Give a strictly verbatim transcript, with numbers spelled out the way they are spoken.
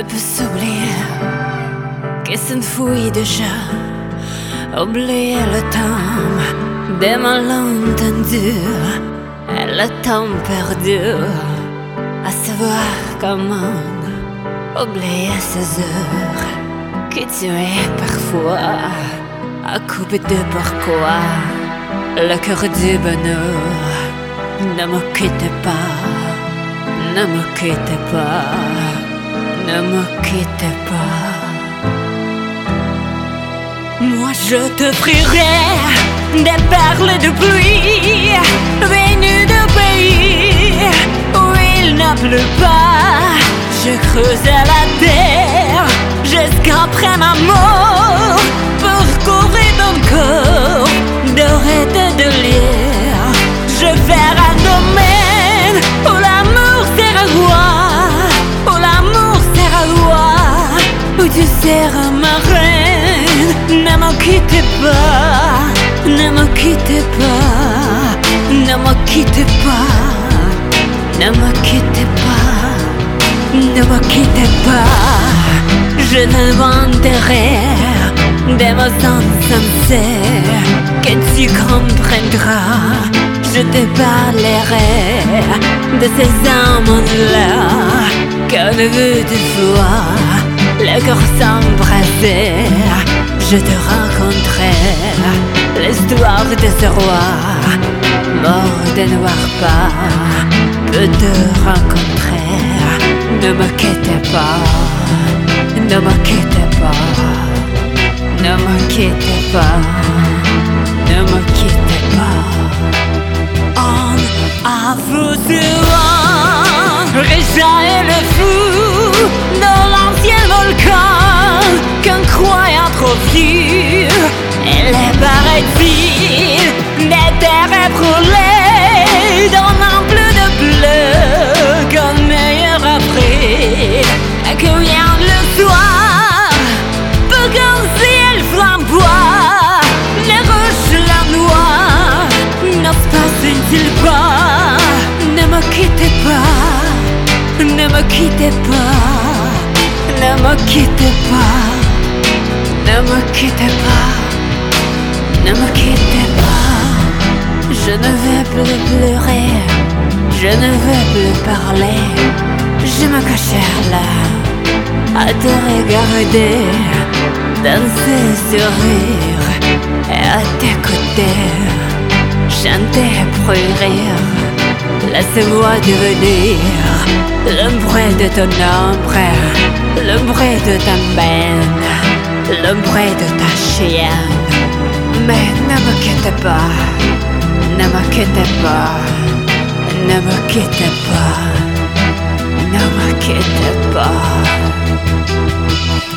ne peut s'oublier, que s'enfuit déjà. Oublier le temps des malentendus et le temps perdu, à savoir comment oublier ces heures que tu es parfois à couper de pourquoi le cœur du bonheur. Ne me quitte pas, ne me quitte pas, ne me quitte pas. Moi je t'offrirai des perles de pluie venues de pays où il ne pleut pas. Je creusai la terre jusqu'après ma mort pour couvrir ton corps doré de délire. Je verrai un domaine où l'amour sera roi, où l'amour sera roi, où tu seras ma reine. Ne me quitte pas, ne me quitte pas, ne me quitte pas, ne me quitte pas, ne me quitte pas. Je t'inventerai des mots insensés que tu comprendras. Je te parlerai de ces amants-là qu'on veut te voir, le cœur s'embrasser. Je te raconterai l'histoire de ce roi mort de ne voir pas, peut te rencontrer. Ne me quitte pas, ne me quitte pas, ne me quitte pas, ne me quitte pas. On a vu Réja et le fou dans l'ancien volcan qu'un croyant trop vieux. Et les paraît-il des terres brûlées donnant plus de bleu qu'un meilleur après. Et que vient le soir pour qu'un ciel flamboie les rouges, la noire ne se passe-t-il pas. Ne me quitte pas, ne me quitte pas, ne me quitte pas, ne me quitte pas, ne me quitte pas. Je ne veux plus pleurer, je ne veux plus parler. Je me cachais là, à te regarder, danser, sourire et à t'écouter, chanter, rire. Laisse-moi devenir l'ombre de ton ombre, l'ombre de ta benne, l'ombre de ta chienne. Mais ne me quitte pas, ne me quitte pas, ne me quitte pas, ne me quitte pas.